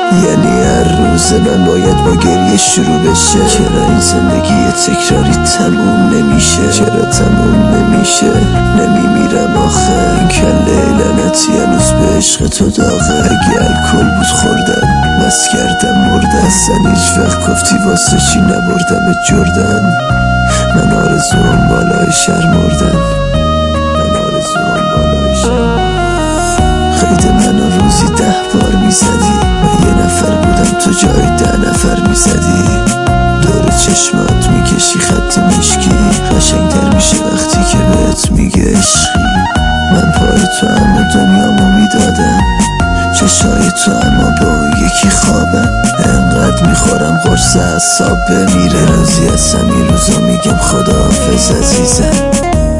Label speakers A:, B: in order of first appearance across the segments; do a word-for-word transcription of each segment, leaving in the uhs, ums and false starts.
A: یعنی هر روز من باید با گریه شروع بشه. چرا این زندگی تکراری تموم نمیشه؟ چرا تموم نمیشه؟ نمیمیرم آخه؟ این کله لعنتی هنوز به عشق تو داغه. اگه الکل بود خوردم مست کردم مرده. اصلا هیچ وقت گفتی واسه چی نبردم جردن. من آرزوام بالای شهر مردن. من آرزوام بالای شهر. خیلی منو روزی ده بار میزدی و یه نفر بودم تو جای ده نفر میزدی. دور چشمات میکشی خط مشکی، قشنگتر میشه وقتی که بهت میگه عشقی. من پای تو همه دنیامو میدادم، چشای تو اما با اون یکی خوابم. انقدر میخورم قرص اعصاب بمیره. راضی هستم این روزا میگم خداحافظ عزیزم.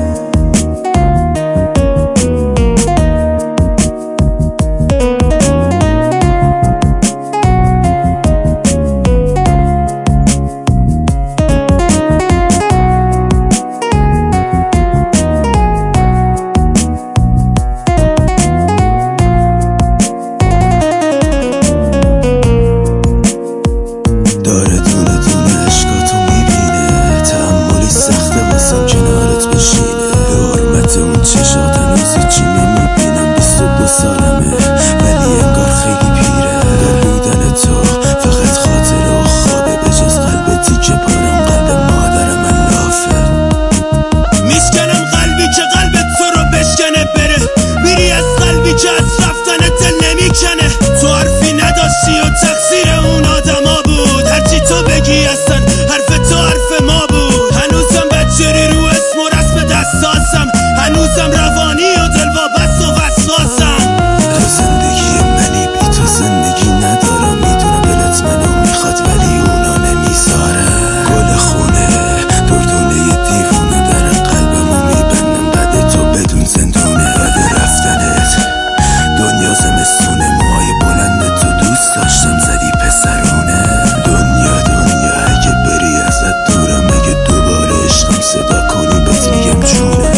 B: که از رفتن دل نمیکنه. تو حرفی نداشتی و تقصیر اون آدما بود. هرچی تو بگی اصلا حرف تو حرف ما بود. هنوزم بچری رو اسم و رسم دستاسم، هنوزم روانی و دل وابست و وسواسم.
A: تو زندگی منی، بی تو زندگی ندارم. میدونم دلت منو میخواد ولی اونا نمیذارم. گل خونه دردونه دیوونه در قلبمو میبندم. بعد تو بدون زندونه. بعد رفتنت دنیا زمستونه. موهای بلند تو دوست داشتم زدی پسرونه. دنیا دنیا اگه بری ازت دورم. اگه دوباره عشقم صدا کنی بهت میگم جونه.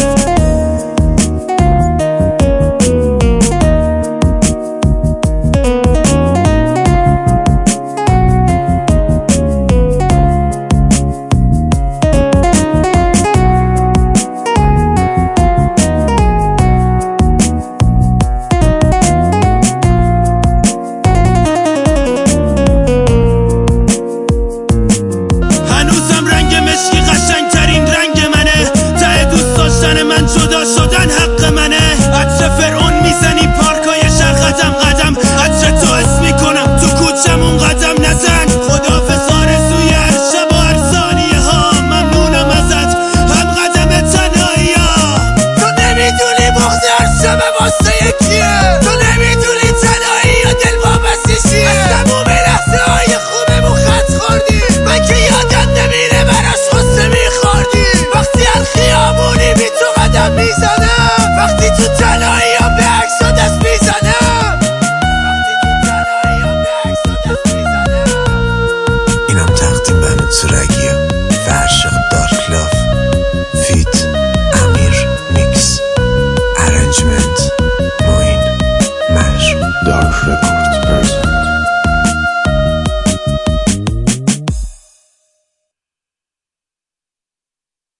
B: من جدا شدن حق منه. عطر فرعون میزنی پارکای شهر قدم قدم. عطر تو حس میکنم تو کوچمون قدم نزن. خداحافظ آرزوی هر شب و هر ثانیه ها. ممنونم ازت هم قدم تنهایی ها. تو نمیدونی بغض هر شب واسه یکیه. تو نمیدونی تنهایی یا دل وابسته چیه. از تموم لحظه های خوبمون خط خوردی. من که یادم نمیره براش خسته میخوردی. وقتی هر خیابونی بی تو قدم میزنم. وقتی تو تنهایی یا به عکس و دست